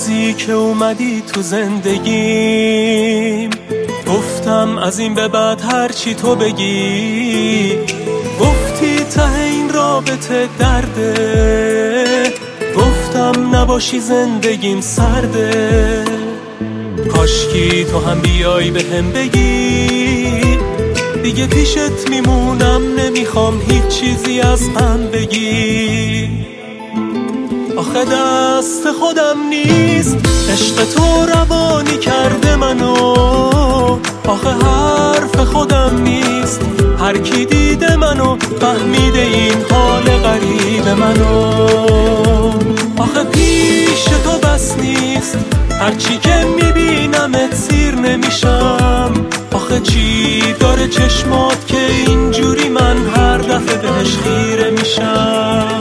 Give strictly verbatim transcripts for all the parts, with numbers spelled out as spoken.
روزی که اومدی تو زندگیم گفتم از این به بعد هرچی تو بگی. گفتی ته این رابطه درده، گفتم نباشی زندگیم سرده. کاشکی تو هم بیای به هم بگی دیگه پیشت میمونم، نمیخوام هیچ چیزی از من بگی. آخه دست خودم نیست، عشق تو روانی کرده منو. آخه حرف خودم نیست، هر کی دیده منو فهمیده این حال غریب منو. آخه پیش تو بس نیست، هرچی که میبینمت سیر نمیشم. آخه چی داره چشمات که اینجوری من هر دفعه بهش خیره میشم.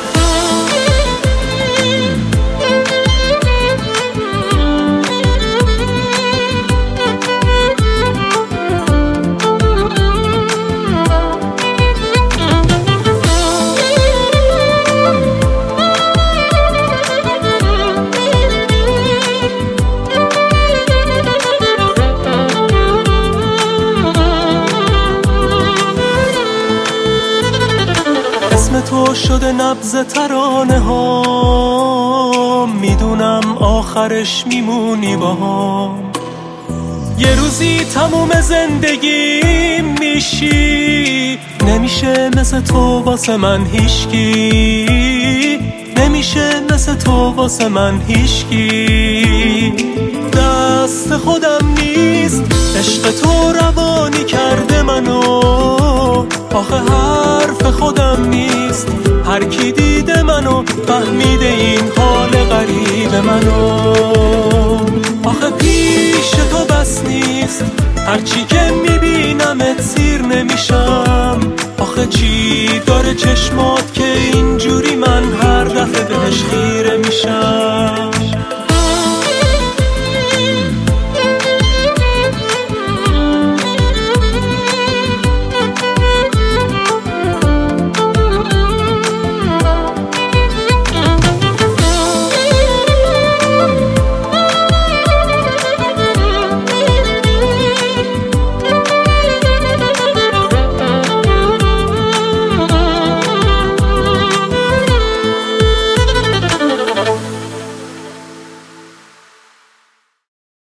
اسم تو شده نبض ترانه ها، میدونم آخرش میمونی با هم. یه روزی تموم زندگی میشی، نمیشه مثل تو واسه من هیچکی، نمیشه مثل تو واسه من هیچکی. دست خودم نیست، عشق تو روانی کرده منو. آخه حرف خودم نیست، هر کی دیده منو فهمیده این حال غریب منو. آخه پیش تو بس نیست، هرچی که میبینمت سیر نمیشم. آخه چی داره چشمات که اینجوری من هر دفعه بهش خیره میشم.